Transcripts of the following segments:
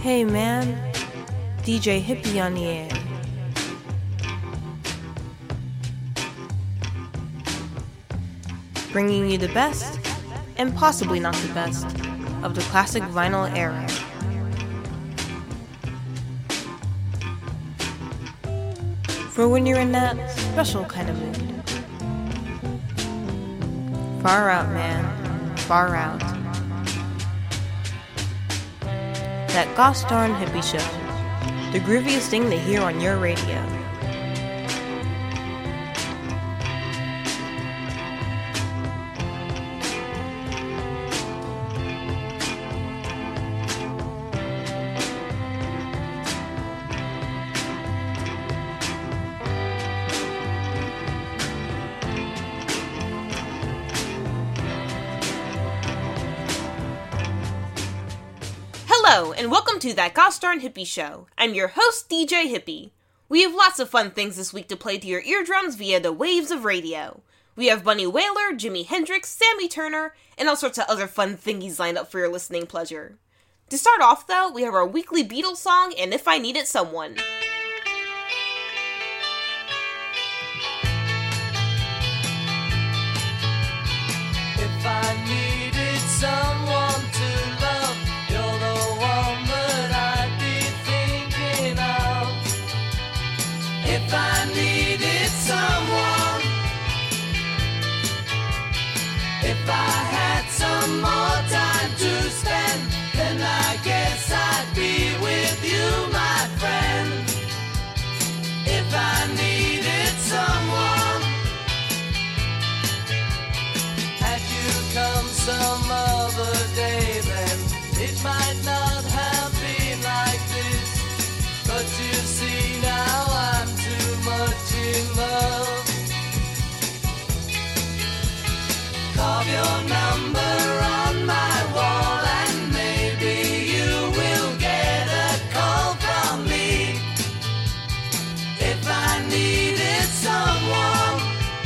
Hey man, DJ Hippie on the air. Bringing you the best, and possibly not the best, of the classic vinyl era. For when you're in that special kind of mood. Far out, man, far out. That gosh darn hippie show, the grooviest thing to hear on your radio. Hello, and welcome to That Gosh Darn Hippie Show. I'm your host, DJ Hippie. We have lots of fun things this week to play to your eardrums via the waves of radio. We have Bunny Wailer, Jimi Hendrix, Sammy Turner, and all sorts of other fun thingies lined up for your listening pleasure. To start off, though, we have our weekly Beatles song, And If I Needed Someone. If I needed someone to love, you're the one that I'd be thinking of. If I needed someone, if I had some more time to spend, then I guess I'd be with you, my friend. If I needed someone, had you come some other day, then it might not have been like this. But you see, now I'm too much in love. Carve your number on my wall, and maybe you will get a call from me. If I needed someone,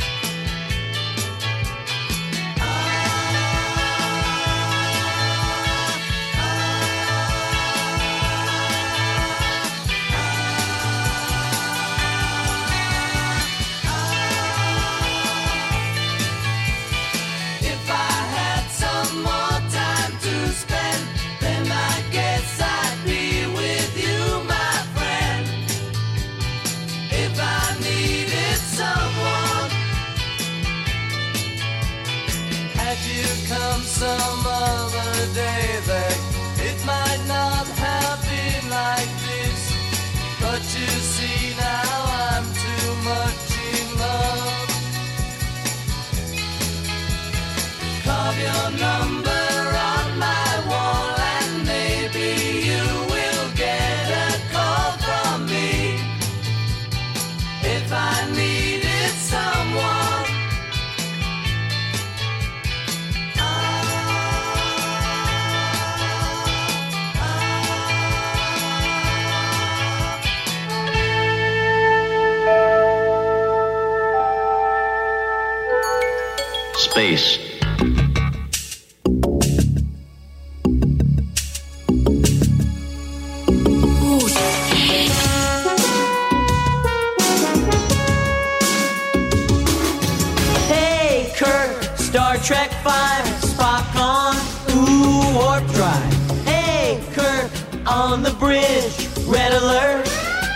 if I had some more time to spend, then I guess I'd be with you, my friend. If I needed someone, had you come some other day, then it might not have been like this. But you see, now I'm too much in love. Carve your number on my wall, and maybe you will get a call from me. If I needed someone, Space. hey Kirk, Star Trek 5, Spock on, ooh, warp drive. Hey Kirk, on the bridge, red alert.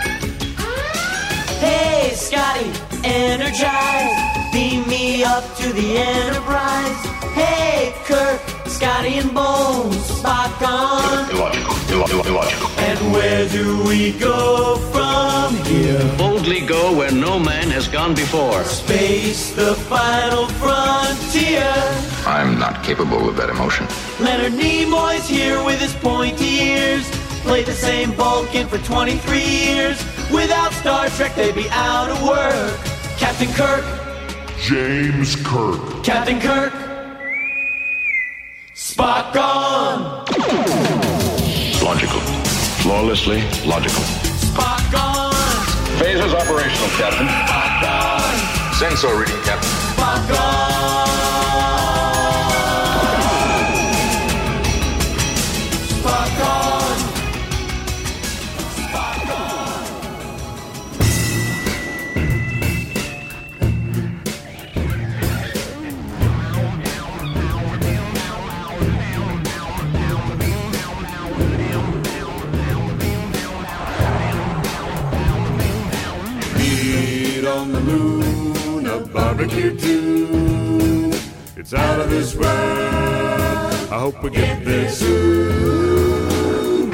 Hey Scotty, energize, beam me up to the Enterprise. Hey Kirk, Scotty and Bones, Spock on. Illogical. And where do we go from here? Boldly go where no man has gone before. Space, the final frontier. I'm not capable of that emotion. Leonard Nimoy's here with his pointy ears. Played the same Vulcan for 23 years. Without Star Trek, they'd be out of work. Captain Kirk, James Kirk. Captain Kirk, Spock on, Logical. Flawlessly logical. Spock on, Phasers operational, Captain. Spock on, Sensor reading, Captain. Spock on. Spock on. barbecue tune. It's out of this world. I hope we get there soon.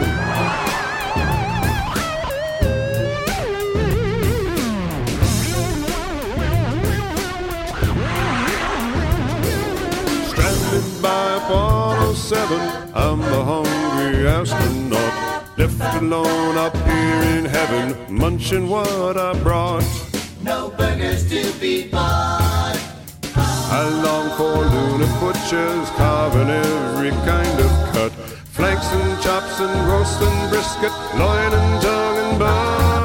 Stranded by Apollo 7, I'm the hungry astronaut, left alone up here in heaven, munching what I brought. No burgers to be bought. I long for lunar butchers, carving every kind of cut, flanks and chops and roast and brisket, loin and tongue and bun.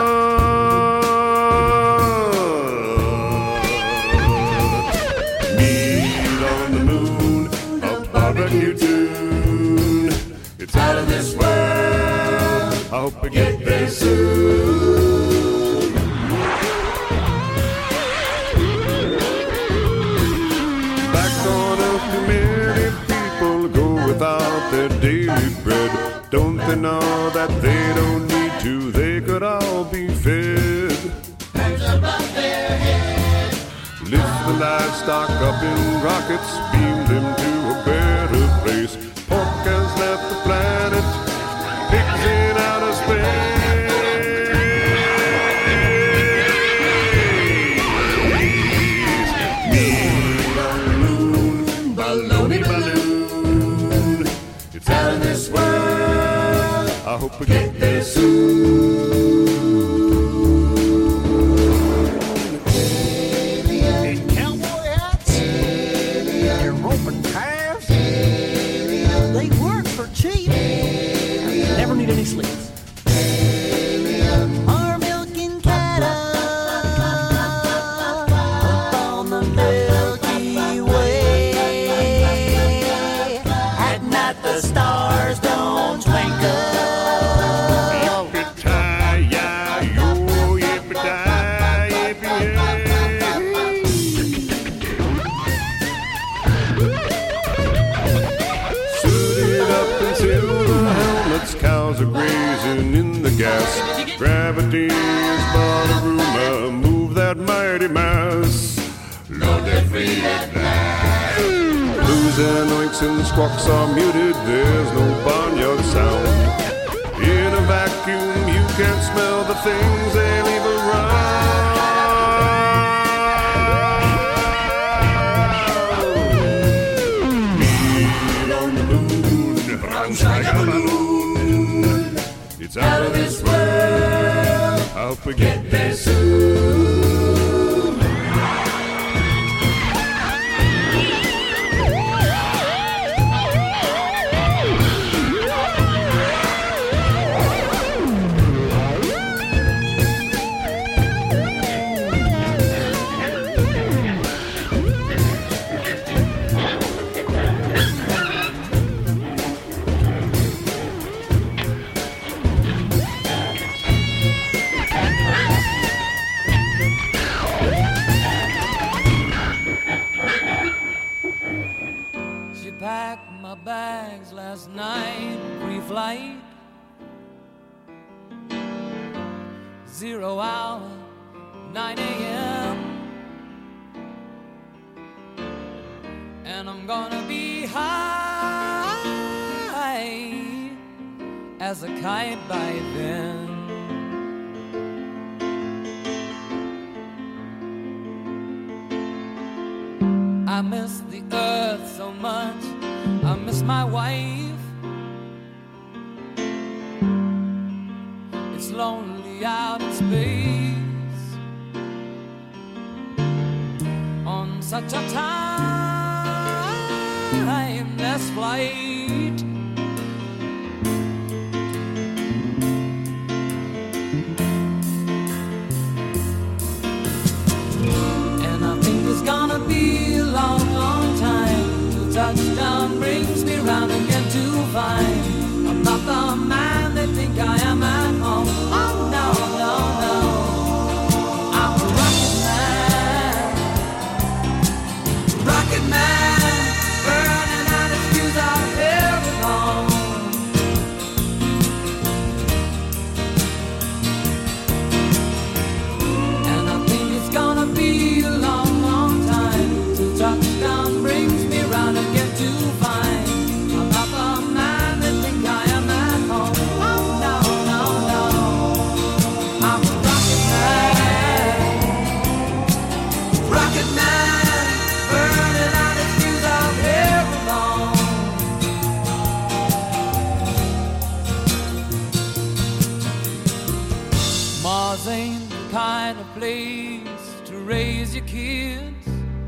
Meat on the moon, a barbecue tune. It's out of this world. I hope we get there soon. Without their daily bread, don't they know that they don't need to? They could all be fed. Hands above their head. Lift the livestock up in rockets, beam them to a better place. Pork has left the planet, pigs in outer space. Meat on the moon, baloney balloon. It's out of this world. I hope we get there soon. In cowboy hats, and roping calves, they work for cheap. Never need any sleep. Are milking cattle up on the Milky Way. At night the stars don't twinkle. Yippee-ki-yi-yo, yippee-ki-yippee-yay. Suited up in silver helmets, cows are grazing in the gas. Gravity is but a rumor, move that mighty mass. Lord, they're free at last. Blues and oinks and squawks are muted, there's no barnyard sound. In a vacuum you can't smell the things they leave around. Meat on the moon, brown like a balloon. It's out of this world, I hope we get there soon. Packed my bags last night, pre-flight. 0 hour, 9 a.m. And I'm gonna be high as a kite by then. I miss the earth so much, I miss my wife. It's lonely out in space on such a timeless flight. And I think it's gonna be a long, long time till touchdown brings me round again to find I'm not the man they think I am at home. Oh no, no, no, I'm a rocket man, burning out his fuse out here alone. And I think it's gonna be a long, long Mama's ain't the kind of place to raise your kids.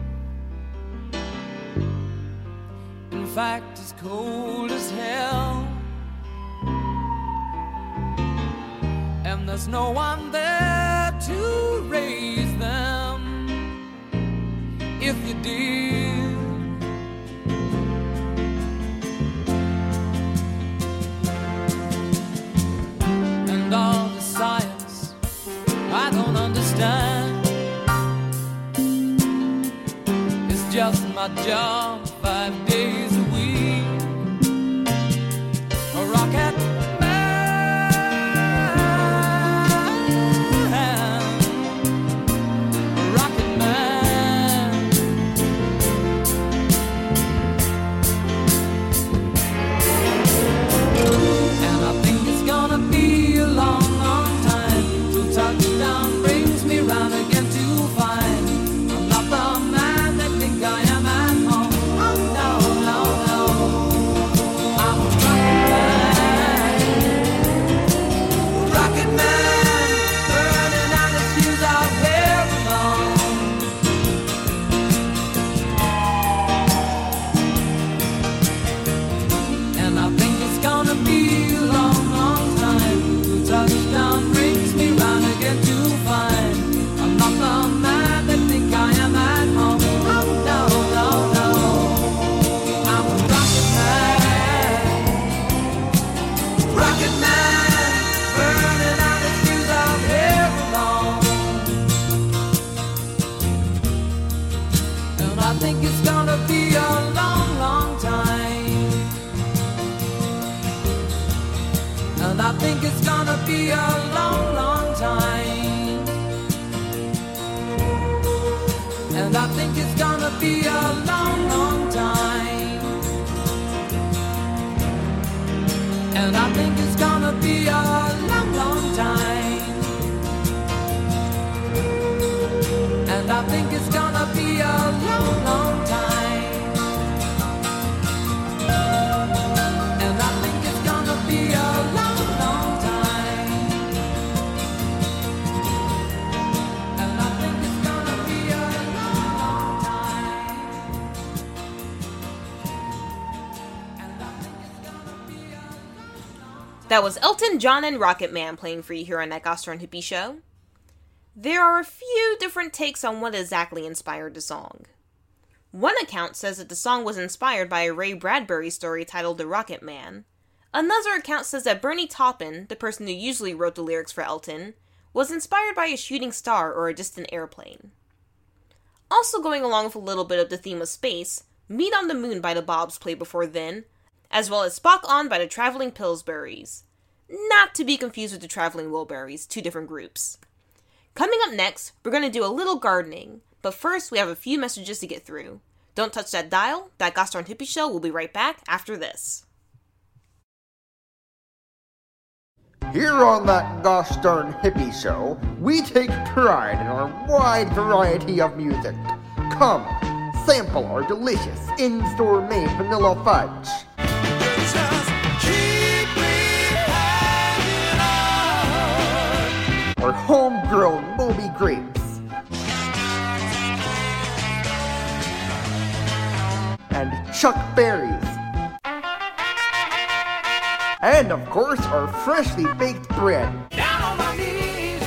In fact, it's cold as hell, and there's no one there to raise them if you did. And all the science I don't understand, it's just my job 5 days a week. A rocket be a long, long time. And I think it's gonna be a long, long time. And I think it's gonna be a long, long time. And I think it's gonna be a long, long time. And I think it's gonna be a long, long time. And I think it's gonna be a long, long time. And I think it's gonna be a long, long time. That was Elton John and Rocket Man playing for you here on that Goster and Hippie Show. There are a few different takes on what exactly inspired the song. One account says that the song was inspired by a Ray Bradbury story titled The Rocket Man. Another account says that Bernie Taupin, the person who usually wrote the lyrics for Elton, was inspired by a shooting star or a distant airplane. Also going along with a little bit of the theme of space, Meet on the Moon by the Bobs played before then, as well as Spock On by the Traveling Pillsburys. Not to be confused with the Traveling Wilburys, two different groups. Coming up next, we're going to do a little gardening, but first we have a few messages to get through. Don't touch that dial, that Goster and Hippie Show will be right back after this. Here on that Gosh Darn Hippie Show, we take pride in our wide variety of music. Come, sample our delicious in-store made vanilla fudge. Just keep me hanging on. Or homegrown Moby grapes. And Chuck berries. And of course, our freshly baked bread. Down on my knees.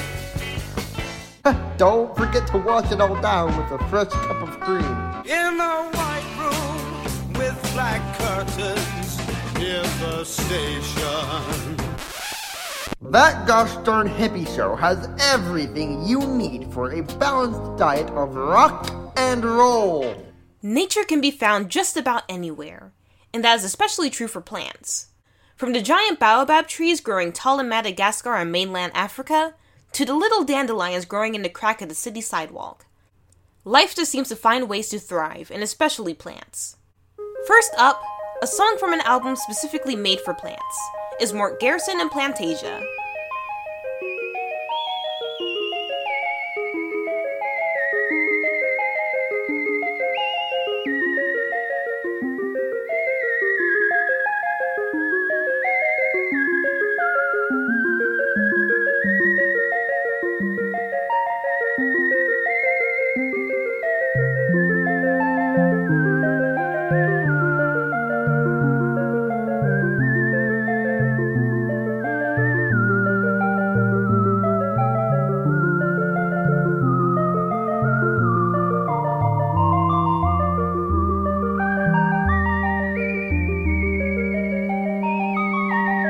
Don't forget to wash it all down with a fresh cup of cream. In a white room with black curtains near the station. That Gosh Darn Hippie Show has everything you need for a balanced diet of rock and roll. Nature can be found just about anywhere, and that is especially true for plants. From the giant baobab trees growing tall in Madagascar and mainland Africa, to the little dandelions growing in the crack of the city sidewalk. Life just seems to find ways to thrive, and especially plants. First up, a song from an album specifically made for plants, is Mort Garrison and Plantasia.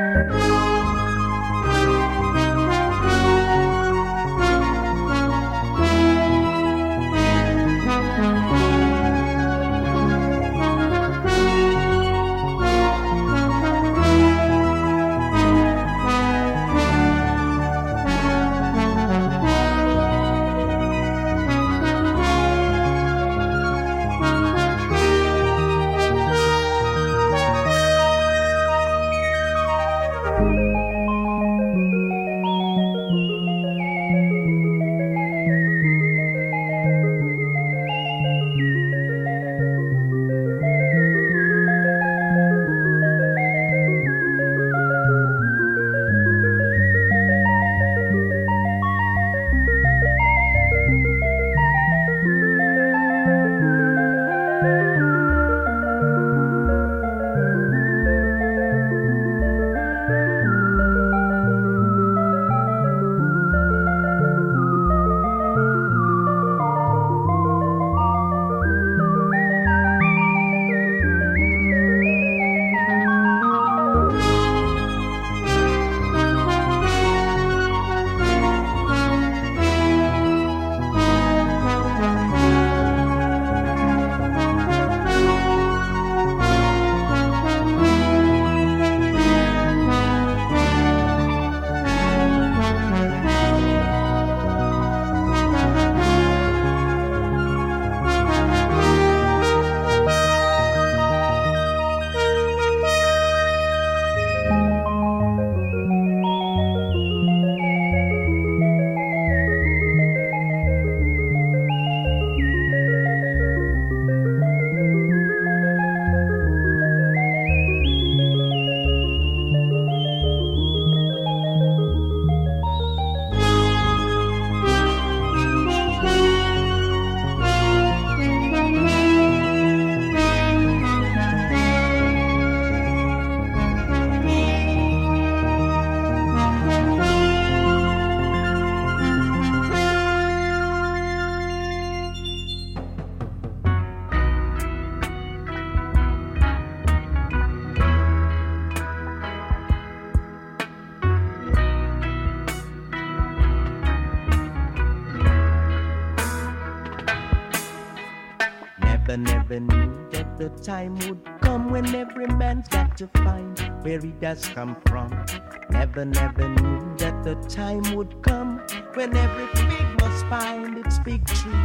Never knew that the time would come when every man's got to find where he does come from. Never knew that the time would come when every pig must find its big tree.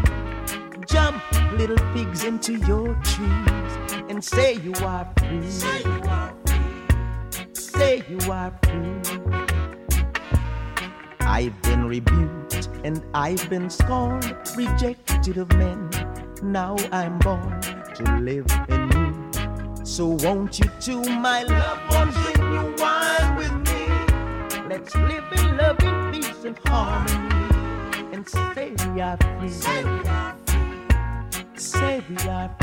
Jump, little pigs, into your trees and say you are free. Say you are free. Say you are free. I've been rebuked and I've been scorned, rejected of men. Now I'm born to live in you. So won't you too, my loved ones, bring you wine with me. Let's live in love, in peace and harmony, and say we are free. Say we are free. Say we are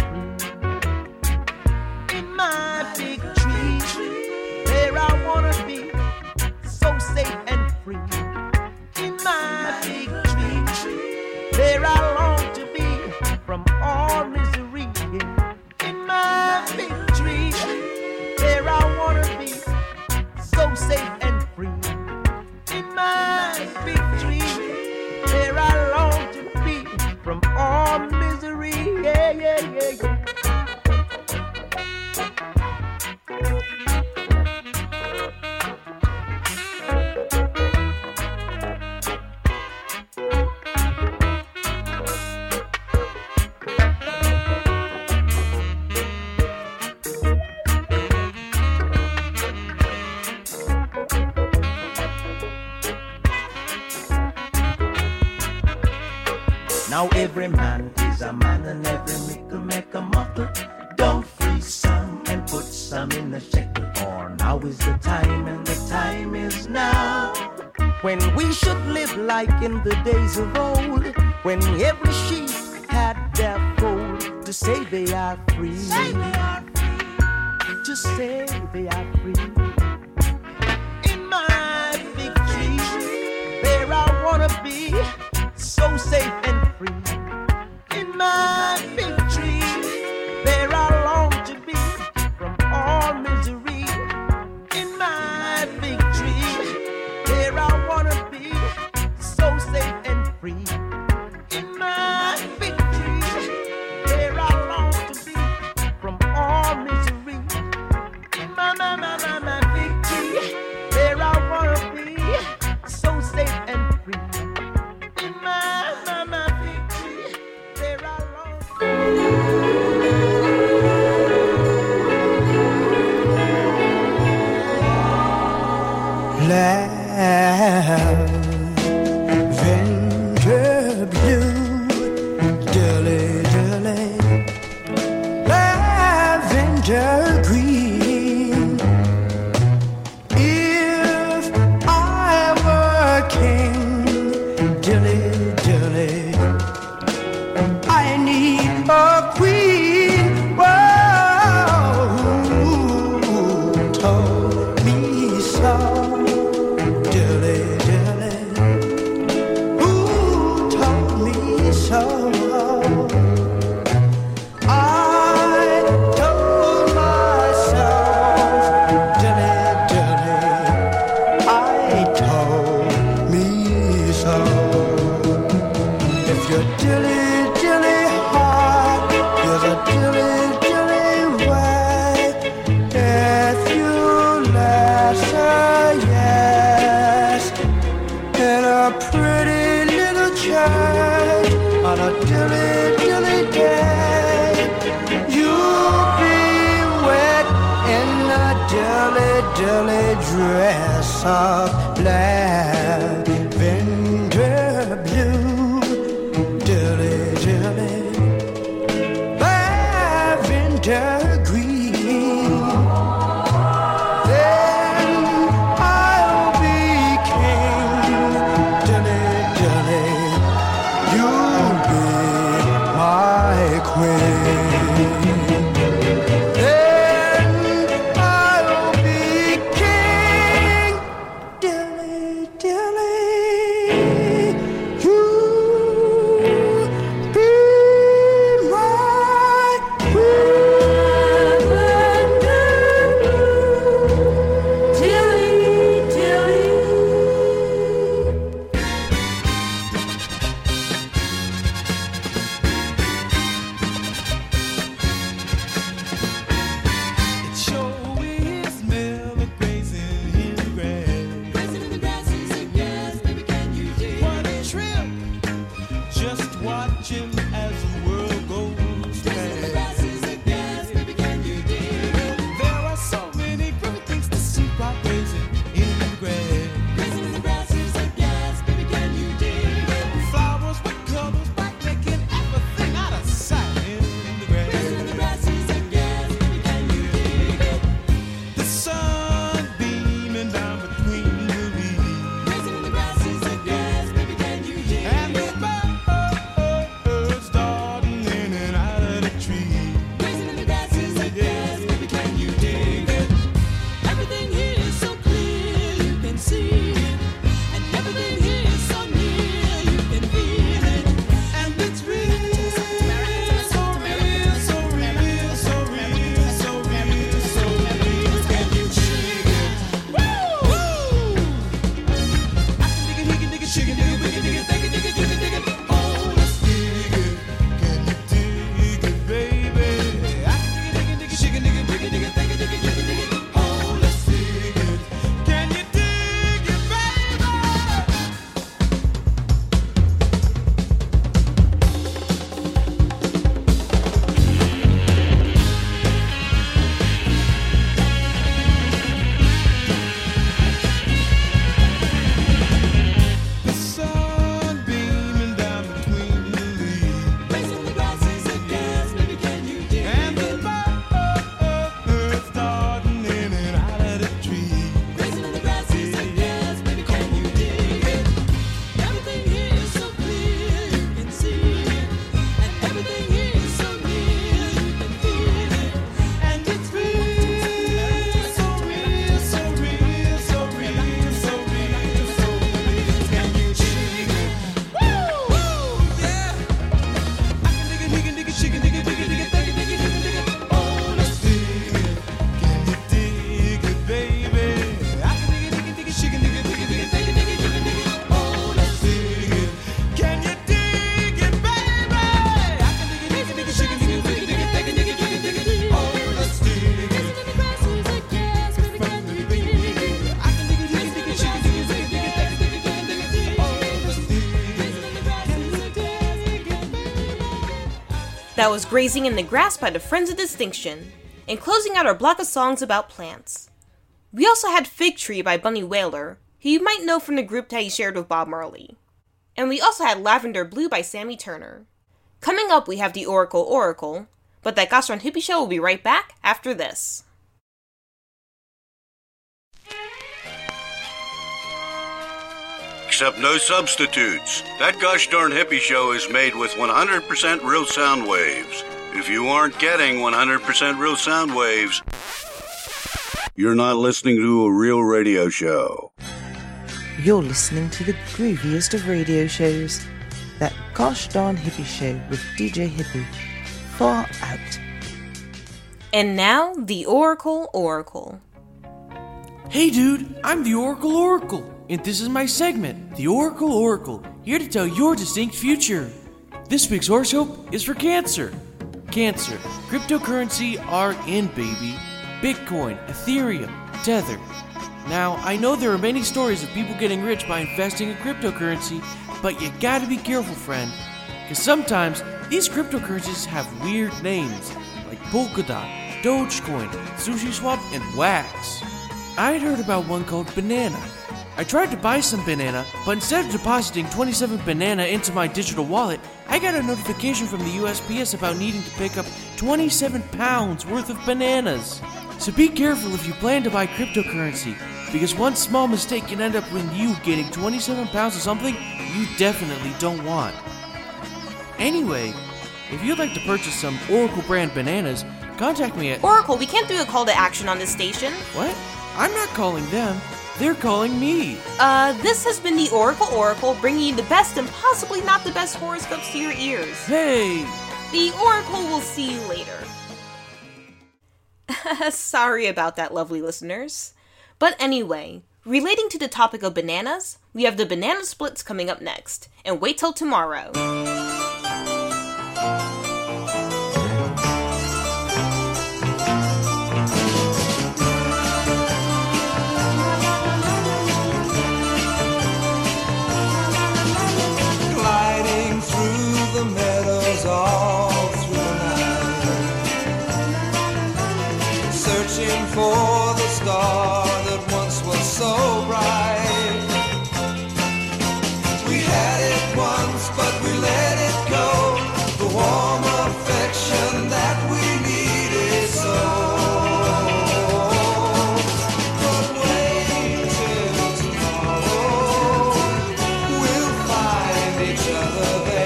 free. In my big tree, there I wanna be, so safe and free. In my big tree, there I long to be, from all misery. In my big tree, there I wanna be, so safe and free. In my big tree, there I long to be, from all misery. Yeah, yeah, yeah, yeah. Now every man is a man and every mickle make a muckle. Don't freeze some and put some in a shekel. For now is the time and the time is now, when we should live like in the days of old, when every sheep had their fold. To say they are free, say they are free. To say they are free. In my big tree, there I wanna be, so safe and free. In my big tree, there I long to be, from all misery. In my lavender blue, dilly dilly, lavender green. If I were king, dilly dilly, I need a queen. Whoa, who told me so? Dilly dilly, who told me so? I told myself, dilly dilly, I told me so. If you're dilly dilly heart is a dilly dilly way, if you answer yes in a pretty little church on a dilly dilly day, you'll be wet in a dilly dilly dress of lavender blue, dilly dilly, lavender green. Then I'll be king, dilly dilly, you'll be my queen. Then I'll be king, dilly dilly, you'll be my It sure is never grazing in the grass. Grazing in the grass is a gas, baby, can you dig? What a trip! Just watching as the world goes past. Grazing in the grass is a gas, baby, can you dig? There are so many pretty things to see while grazing in the grass. Grazing in the grass is a gas, baby, can you dig? Flowers with colors bright, making everything out of sight in the grass. Grazing in the grass is a gas, baby, can you dig? The sun beaming down between the leaves. Grazing in the grass is a gas, baby, can you dig? And the birds darting in and out of the tree. Grazing in the grass is a gas, baby, can you dig it? Everything here is so clear, you can see it. And everything here is so near, you can feel it. And it's real, so real, so real, so real, so real, so real, so real. Can you dig it? Woo! I can dig it, he can dig it, she can dig it, we can dig it, they can dig it, you can dig it. Oh, let's dig it. Can you dig it, baby? I can dig it, she can dig it, we can dig it, they can dig it, you can dig it. Oh, let's dig it. Can you dig it, baby? The sun beaming down between the leaves. Grazing in the grass is a gas, baby, can you dig it? And the birds darting in and out of the tree. Grazing in the grass is a gas, baby, can you dig it? Everything here is so clear, you can see it. And everything here is so near, you can feel it. And it's real, so real, so real, so real, so real, so real. Can you dig it? Woo! Yeah! I can dig it, he can dig it, she can dig it, we can dig it, they can dig it, you can dig it. Oh, let's dig it. Can you dig it, baby? I can dig it, he can dig it, she can dig it, we can dig it, they can dig it, you can dig it. Oh, let's dig it. Can you dig it, baby? I can dig it, he can dig it, she can dig it, we can dig it, they can dig it, you can dig it. Oh, let's dig it. Grazing in the grass is a gas, baby, can you dig it? I can dig it, he can dig it, she can dig it, we can dig it, they can dig it, you can dig it. Oh, let's dig it. Grazing in the grass is a gas, baby, That was Grazing in the Grass by the Friends of Distinction, and closing out our block of songs about plants. We also had Fig Tree by Bunny Wailer, who you might know from the group that he shared with Bob Marley. And we also had Lavender Blue by Sammy Turner. Coming up, we have the Oracle, but That Gosh Darn Hippie Show will be right back after this. Except no substitutes. That Gosh Darn Hippie Show is made with 100% real sound waves. If you aren't getting 100% real sound waves, you're not listening to a real radio show. You're listening to the grooviest of radio shows. That Gosh Darn Hippie Show with DJ Hippie. Far out. And now, the Oracle. Hey dude, I'm the Oracle, and this is my segment, the Oracle, here to tell your distinct future. This week's horoscope is for Cancer. Cancer, cryptocurrency are in, baby. Bitcoin, Ethereum, Tether. Now, I know there are many stories of people getting rich by investing in cryptocurrency, but you gotta be careful, friend, because sometimes these cryptocurrencies have weird names, like Polkadot, Dogecoin, SushiSwap, and Wax. I'd heard about one called Banana. I tried to buy some banana, but instead of depositing 27 banana into my digital wallet, I got a notification from the USPS about needing to pick up 27 pounds worth of bananas. So be careful if you plan to buy cryptocurrency, because one small mistake can end up with you getting 27 pounds of something you definitely don't want. Anyway, if you'd like to purchase some Oracle brand bananas, contact me at... Oracle, we can't do a call to action on this station. What? I'm not calling them. They're calling me. This has been the Oracle, bringing you the best and possibly not the best horoscopes to your ears. Hey! The Oracle will see you later. Sorry about that, lovely listeners. But anyway, relating to the topic of bananas, we have the banana splits coming up next. And wait till tomorrow. All through the night, searching for the star that once was so bright. We had it once, but we let it go. The warm affection that we needed so. But wait till tomorrow, we'll find each other there.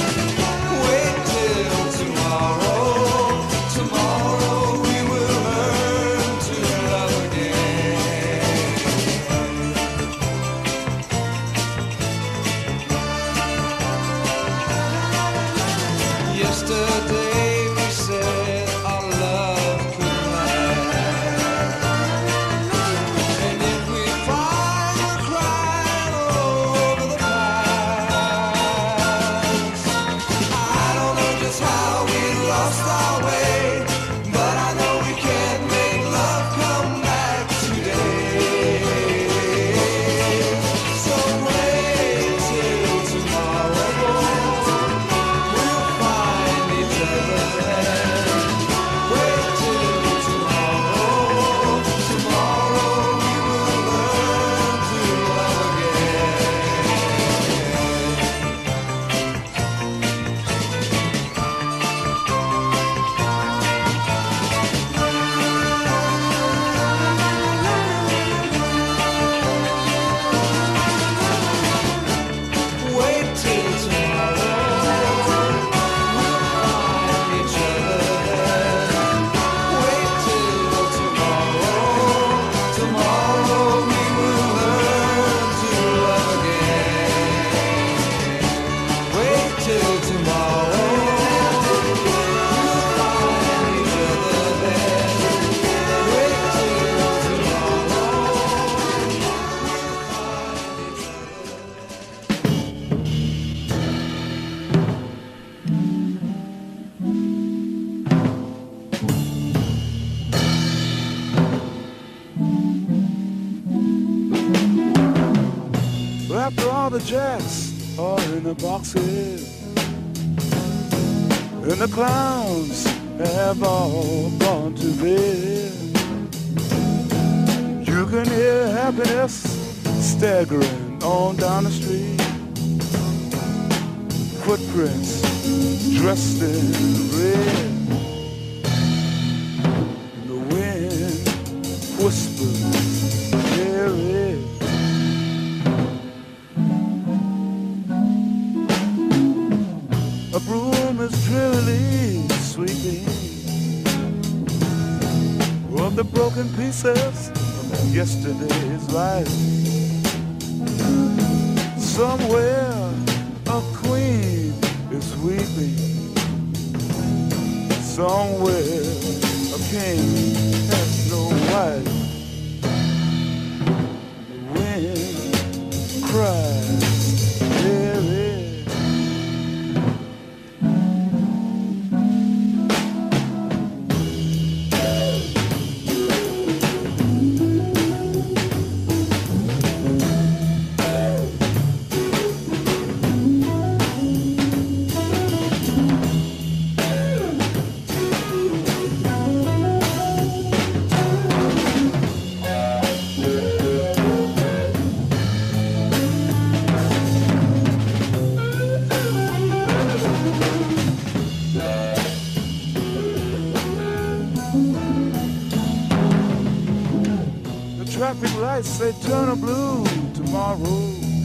Yesterday we said our love could last, and if we find her crying over the past, I don't know just how we lost our way, but I know we can make love come back today. So wait till tomorrow. After all the jacks are in the boxes, and the clowns have all gone to bed, you happiness staggering on down the street. Footprints dressed in red. The wind whispers, hear it. A broom is drearily sweeping of the broken pieces of yesterday's life. Somewhere a queen is weeping. Somewhere a king has no wife. The wind cries, hear it. Traffic lights say turn a blue tomorrow.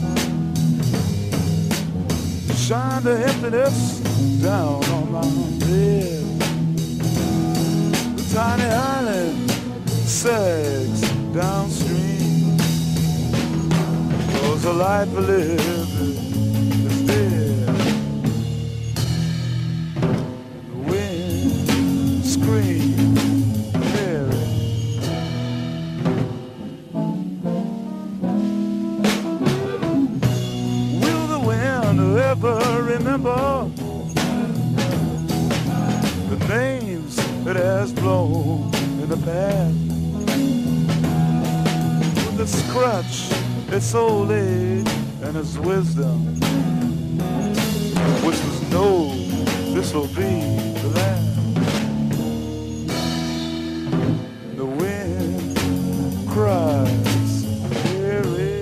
Shine the emptiness down on my bed. The tiny island sags downstream. 'Cause the life we live is dead. The wind screams. Ever remember the names it has blown in the past? With its crutch, its old age, and its wisdom, which was no, this'll be the last. The wind cries, hear it.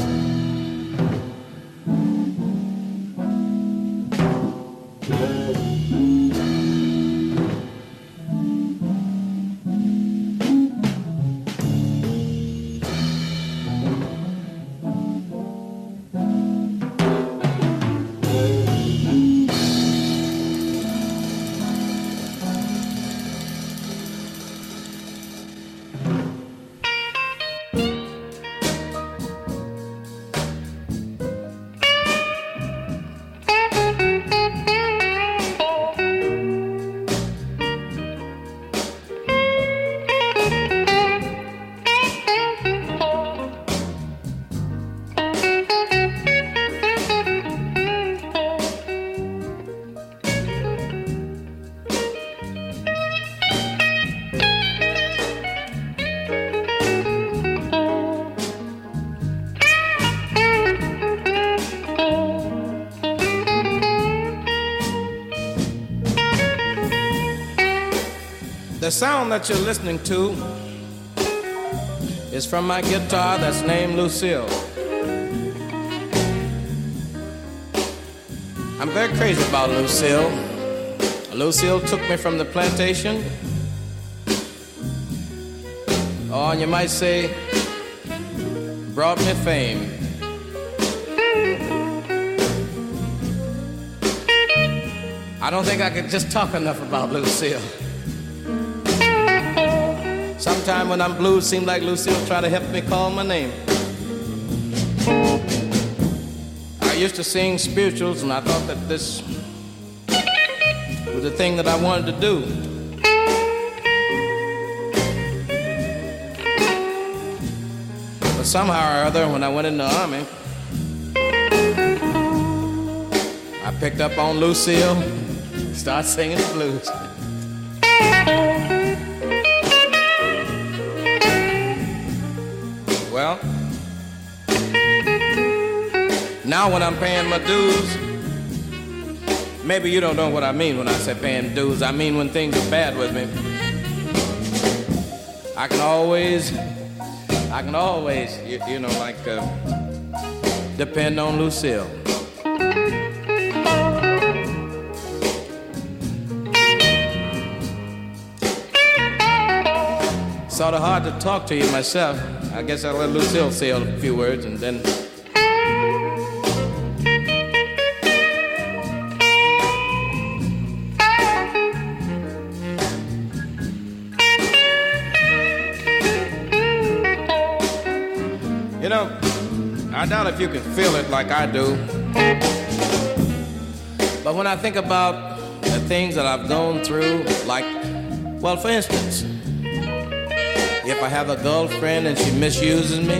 The sound that you're listening to is from my guitar that's named Lucille. I'm very crazy about Lucille. Lucille took me from the plantation. Or you might say, brought me fame. I don't think I could just talk enough about Lucille. Sometime when I'm blue, it seems like Lucille try to help me call my name. I used to sing spirituals, and I thought that this was the thing that I wanted to do. But somehow or other, when I went in the army, I picked up on Lucille, started singing the blues. Well, now when I'm paying my dues, maybe you don't know what I mean when I say paying dues. I mean when things are bad with me, I can always I can always, depend on Lucille. Sort of hard to talk to you myself. I guess I'll let Lucille say a few words and then... I doubt if you can feel it like I do. But when I think about the things that I've gone through, like, well, for instance, if I have a girlfriend and she misuses me,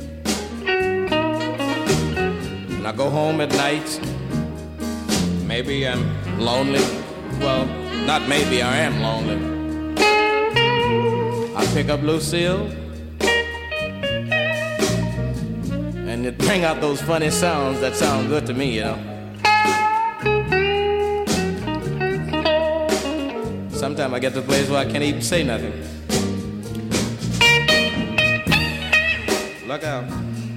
and I go home at night, maybe I'm lonely. Well, not maybe, I am lonely. I pick up Lucille, and it bring out those funny sounds that sound good to me, Sometimes I get to a place where I can't even say nothing. Look out.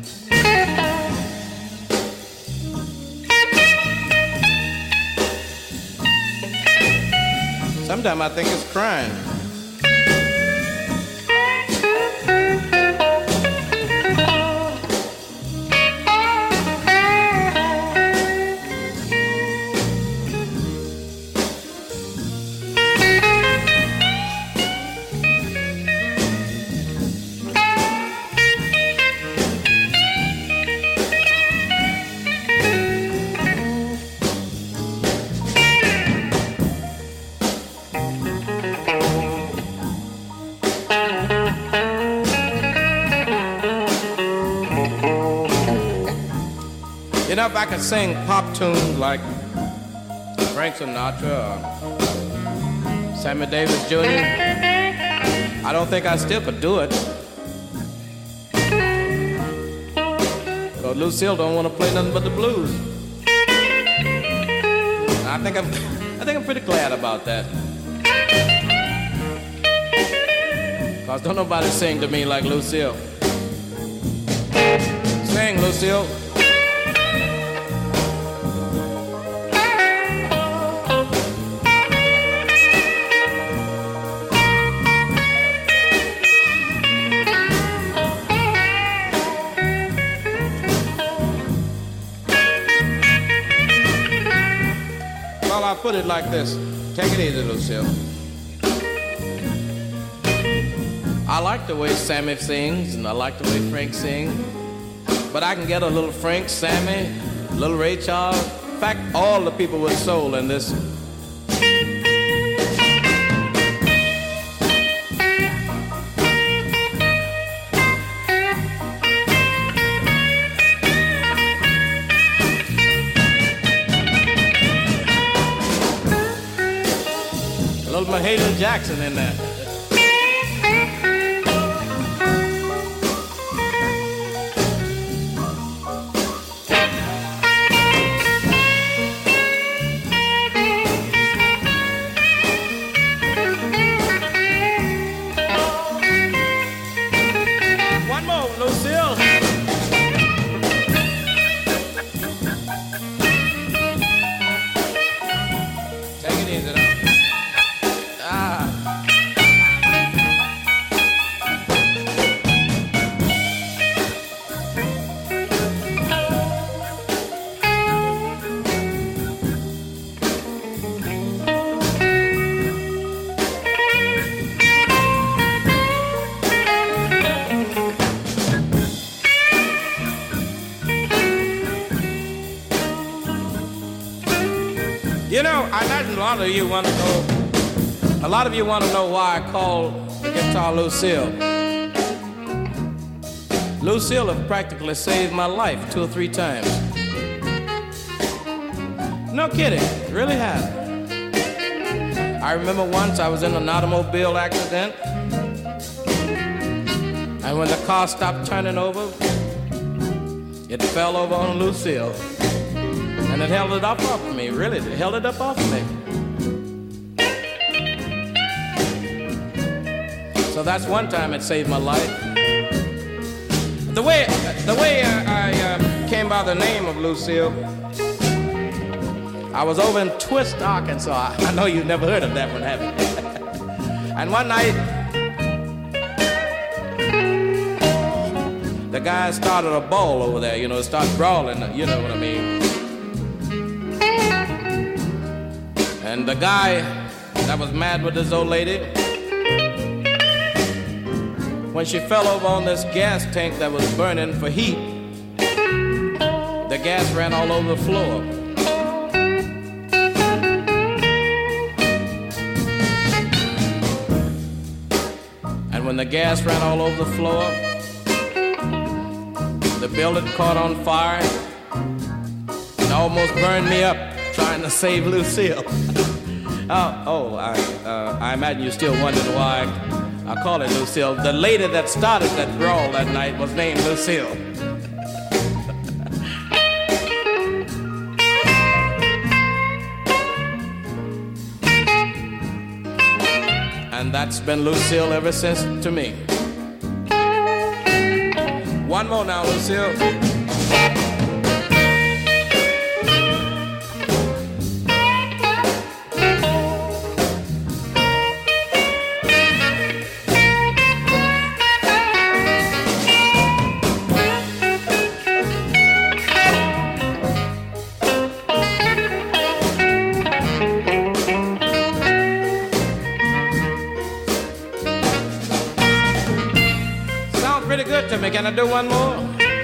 Sometimes I think it's crying. If I could sing pop tunes like Frank Sinatra or Sammy Davis Jr., I don't think I still could do it. Because Lucille don't want to play nothing but the blues. I think I'm pretty glad about that. Because don't nobody sing to me like Lucille. Sing, Lucille. I'll put it like this. Take it easy, Lucille. I like the way Sammy sings, and I like the way Frank sings. But I can get a little Frank, Sammy, a little Ray Charles. In fact, all the people with soul in this. Mahalia Jackson in there. One more, Lucille. Take it easy now. I imagine a lot of you want to know why I call the guitar Lucille. Lucille have practically saved my life 2 or 3 times. No kidding, really have. I remember once I was in an automobile accident, and when the car stopped turning over, it fell over on Lucille. And it held it up off of me, really. It held it up off of me. So that's one time it saved my life. The way I came by the name of Lucille, I was over in Twist, Arkansas. I know you've never heard of that one, have you? And one night, the guy started a ball over there, started brawling, you know what I mean? And the guy that was mad with this old lady, when she fell over on this gas tank that was burning for heat, the gas ran all over the floor. And when the gas ran all over the floor, the building caught on fire. It almost burned me up trying to save Lucille. I imagine you're still wondering why I call it Lucille. The lady that started that brawl that night was named Lucille. And that's been Lucille ever since to me. One more now, Lucille. Can I do one more?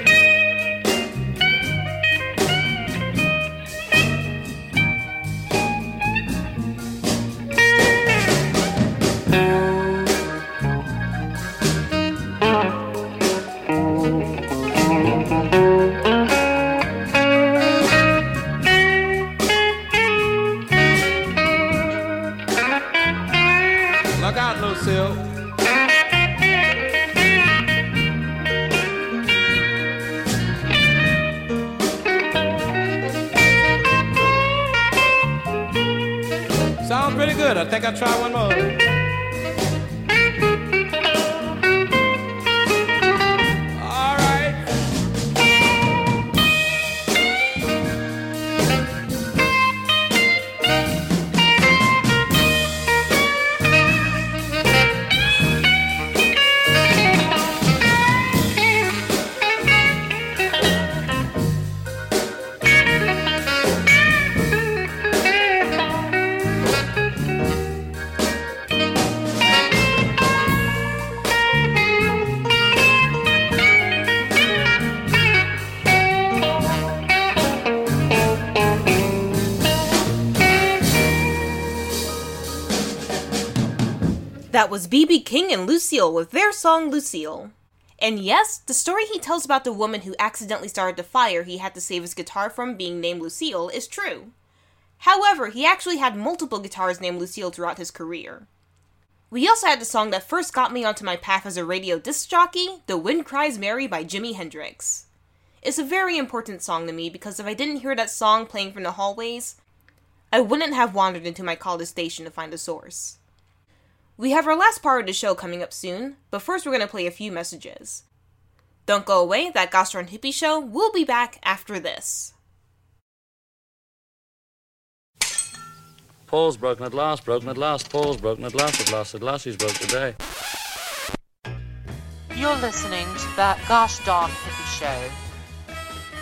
Look out, Lucille. Sounds pretty good. I think I'll try one more. All right. That was B.B. King and Lucille with their song Lucille. And yes, the story he tells about the woman who accidentally started the fire he had to save his guitar from being named Lucille is true. However, he actually had multiple guitars named Lucille throughout his career. We also had the song that first got me onto my path as a radio disc jockey, The Wind Cries Mary by Jimi Hendrix. It's a very important song to me because if I didn't hear that song playing from the hallways, I wouldn't have wandered into my college station to find a source. We have our last part of the show coming up soon, but first we're going to play a few messages. Don't go away, that Gosh Darn Hippie Show will be back after this. Paul's broken at last, Paul's broken at last he's broke today. You're listening to That Gosh Darn Hippie Show.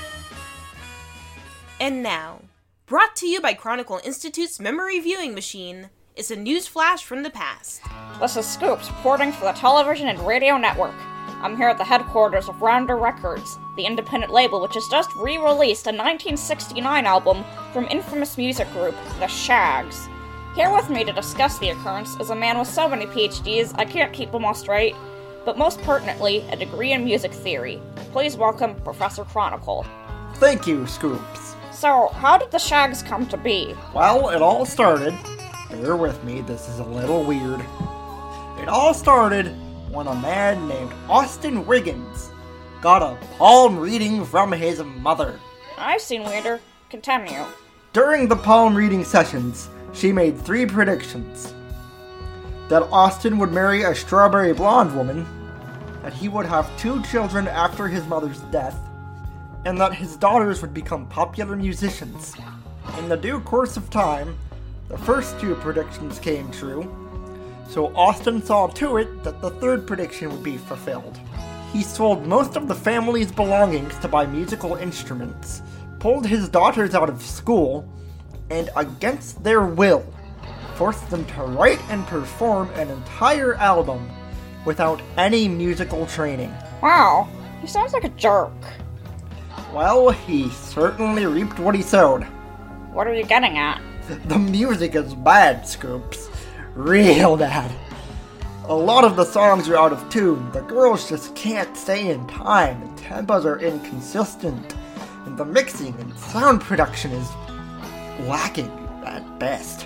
And now, brought to you by Chronicle Institute's Memory Viewing Machine, it's a news flash from the past. This is Scoops reporting for the Television and Radio Network. I'm here at the headquarters of Rounder Records, the independent label which has just re-released a 1969 album from infamous music group, The Shags. Here with me to discuss the occurrence is a man with so many PhDs I can't keep them all straight, but most pertinently, a degree in music theory. Please welcome Professor Chronicle. Thank you, Scoops. So, how did The Shags come to be? Well, it all started... Bear with me, this is a little weird. It all started when a man named Austin Wiggins got a palm reading from his mother. I've seen weirder. Continue. During the palm reading sessions, she made 3 predictions. That Austin would marry a strawberry blonde woman, that he would have 2 children after his mother's death, and that his daughters would become popular musicians. In the due course of time, the first 2 predictions came true, so Austin saw to it that the 3rd prediction would be fulfilled. He sold most of the family's belongings to buy musical instruments, pulled his daughters out of school, and against their will, forced them to write and perform an entire album without any musical training. Wow, he sounds like a jerk. Well, he certainly reaped what he sowed. What are you getting at? The music is bad, Scoops. Real bad. A lot of the songs are out of tune, the girls just can't stay in time, the tempos are inconsistent, and the mixing and sound production is lacking at best.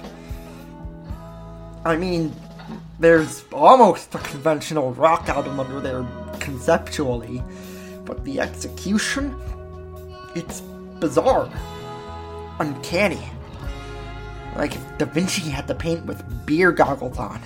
I mean, there's almost a conventional rock album under there conceptually, but the execution, it's bizarre, uncanny. Like if Da Vinci had to paint with beer goggles on.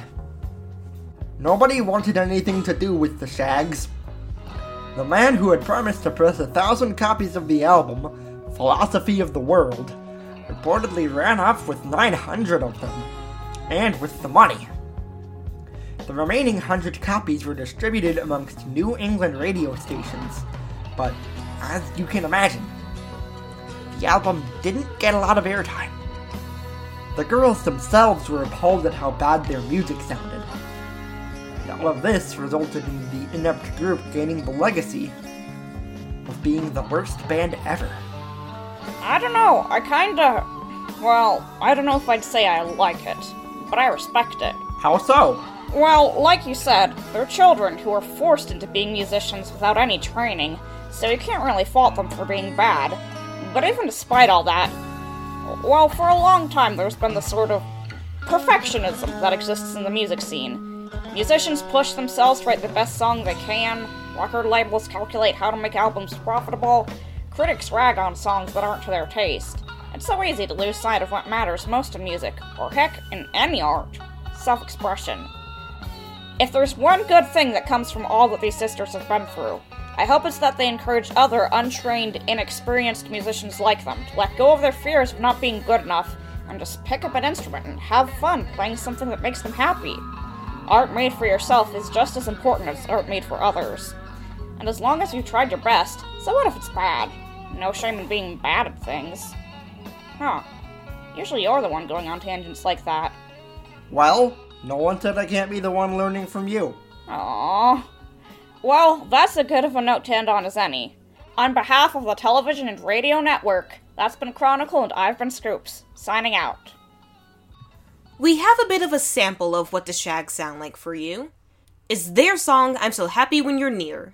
Nobody wanted anything to do with the Shags. The man who had promised to press 1,000 copies of the album, Philosophy of the World, reportedly ran off with 900 of them, and with the money. The remaining 100 copies were distributed amongst New England radio stations, but as you can imagine, the album didn't get a lot of airtime. The girls themselves were appalled at how bad their music sounded. All of this resulted in the inept group gaining the legacy of being the worst band ever. I don't know, I don't know if I'd say I like it, but I respect it. How so? Well, like you said, they're children who are forced into being musicians without any training, so you can't really fault them for being bad. But even despite all that, well, for a long time there's been this sort of perfectionism that exists in the music scene. Musicians push themselves to write the best song they can, record labels calculate how to make albums profitable, critics rag on songs that aren't to their taste. It's so easy to lose sight of what matters most in music, or heck, in any art: self-expression. If there's one good thing that comes from all that these sisters have been through, I hope it's that they encourage other untrained, inexperienced musicians like them to let go of their fears of not being good enough and just pick up an instrument and have fun playing something that makes them happy. Art made for yourself is just as important as art made for others. And as long as you tried your best, so what if it's bad? No shame in being bad at things. Huh. Usually you're the one going on tangents like that. Well, no one said I can't be the one learning from you. Aww. Well, that's as good of a note to end on as any. On behalf of the Television and Radio Network, that's been Chronicle and I've been Scoops, signing out. We have a bit of a sample of what the Shags sound like for you. It's their song, I'm So Happy When You're Near.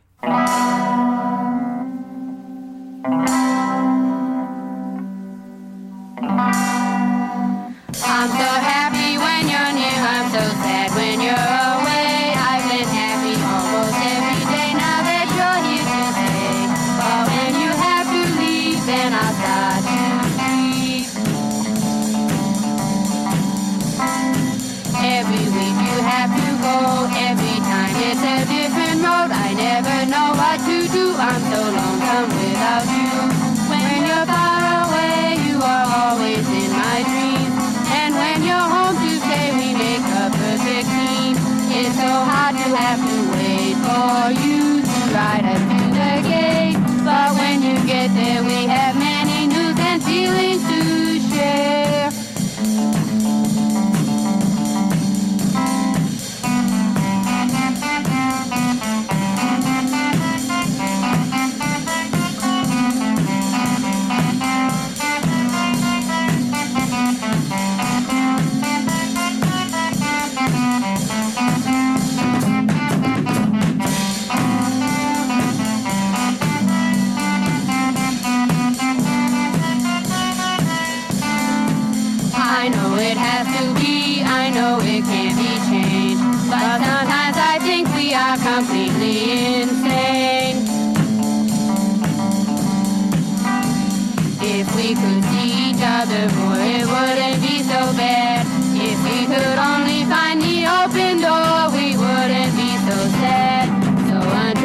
I'm so happy when you're near, I'm so sad when you're away. I've been happy almost every day now that you're here to stay. But when you have to leave, then I'll start to grieve. Every week you have to go, every time it's a different road. I never know what to do, I'm so lonesome without you. When you're far away, you are always in my dreams. And when you're home to stay, we make a perfect team. It's so hard to have to wait for you to ride us to the gate. But when you get there, we have many news and feelings to share. I know it has to be, I know it can't be changed, but sometimes I think we are completely insane. If we could see each other more, it wouldn't be so bad. If we could only find the open door, we wouldn't be so sad. So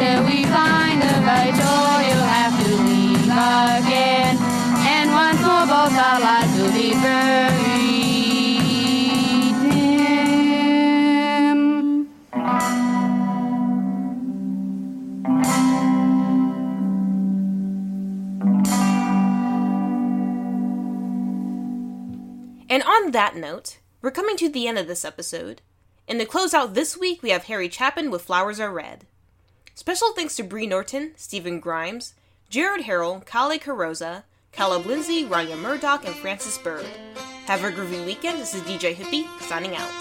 on that note, we're coming to the end of this episode. And to close out this week, we have Harry Chapin with Flowers Are Red. Special thanks to Bree Norton, Stephen Grimes, Jared Harrell, Kale Carosa, Caleb Lindsay, Rania Murdoch, and Francis Bird. Have a groovy weekend. This is DJ Hippie, signing out.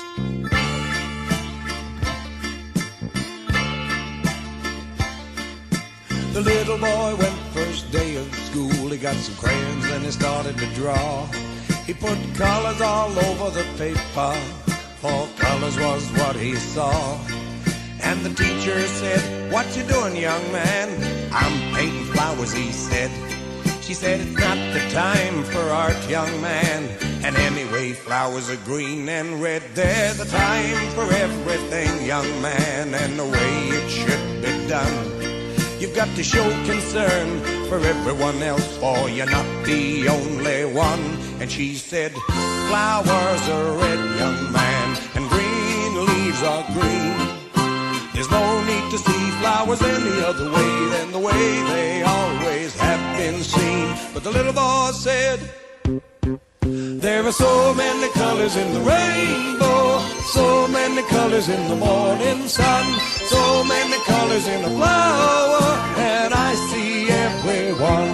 The little boy went first day of school. He got some crayons and he started to draw. He put colors all over the paper. 4 colors was what he saw. And the teacher said, "What you doing, young man?" "I'm painting flowers," he said. She said, "It's not the time for art, young man. And anyway, flowers are green and red. There's a time for everything, young man, and the way it should be done. You've got to show concern for everyone else, for you're not the only one." And she said, "Flowers are red, young man, and green leaves are green. There's no need to see flowers any other way than the way they always have been seen." But the little boy said, "There are so many colors in the rainbow, so many colors in the morning sun, so many colors in a flower, and I see everyone."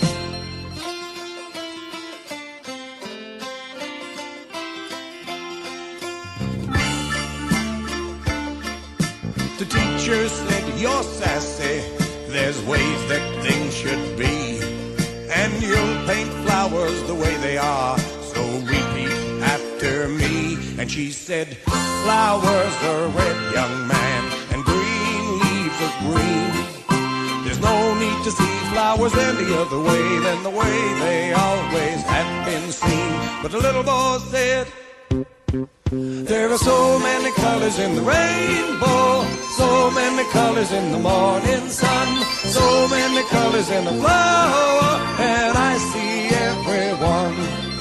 The teacher said, "You're sassy, there's ways that things should be, and you'll paint flowers the way they are, so repeat after me." And she said, "Flowers are red, young man, and green leaves are green. There's no need to see flowers any other way than the way they always have been seen." But the little boy said, "There are so many colors in the rainbow, so many colors in the morning sun, so many colors in a flower, and I see everyone."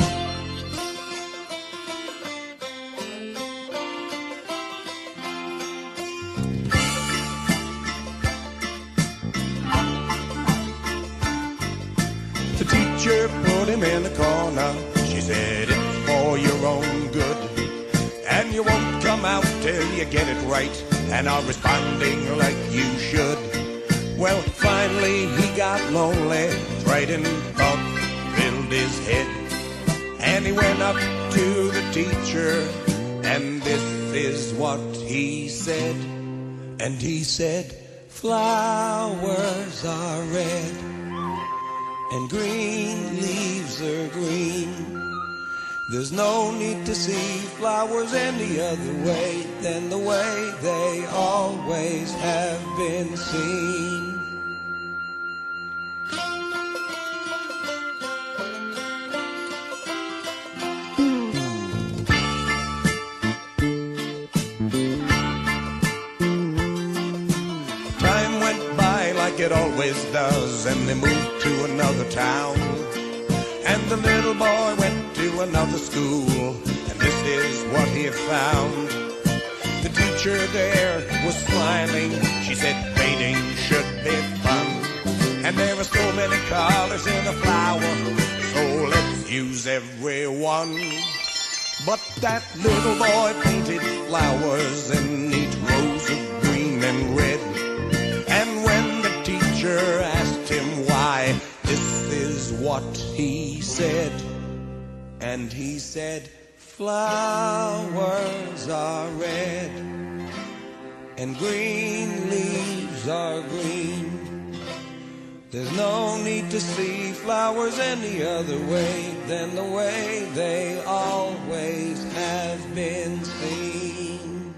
The teacher put him in a corner. She said, "It's for your own good, and you won't come out till you get it right and are responding like you should." Well, finally he got lonely, frightened thought filled his head, and he went up to the teacher, and this is what he said. And he said, "Flowers are red, and green leaves are green. There's no need to see flowers any other way than the way they always have been seen." Time went by like it always does, and they moved to another town. And the little boy went to another school, and this is what he found. The teacher there was smiling. She said painting should be fun, and there are so many colors in a flower, so let's use every one. But that little boy painted flowers in neat rows of green and red, and when the teacher asked him why, this is what he said. And he said, "Flowers are red, and green leaves are green. There's no need to see flowers any other way than the way they always have been seen."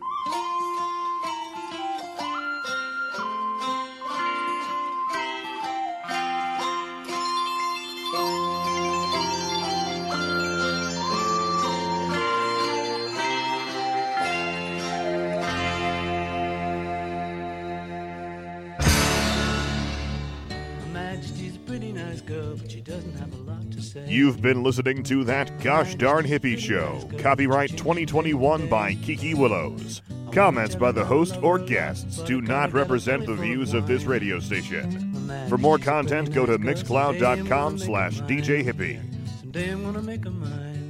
You've been listening to That Gosh Darn Hippie Show. Copyright 2021 by Kiki Willows. Comments by the host or guests do not represent the views of this radio station. For more content, go to mixcloud.com/DJHippie. Someday I'm gonna make a mind.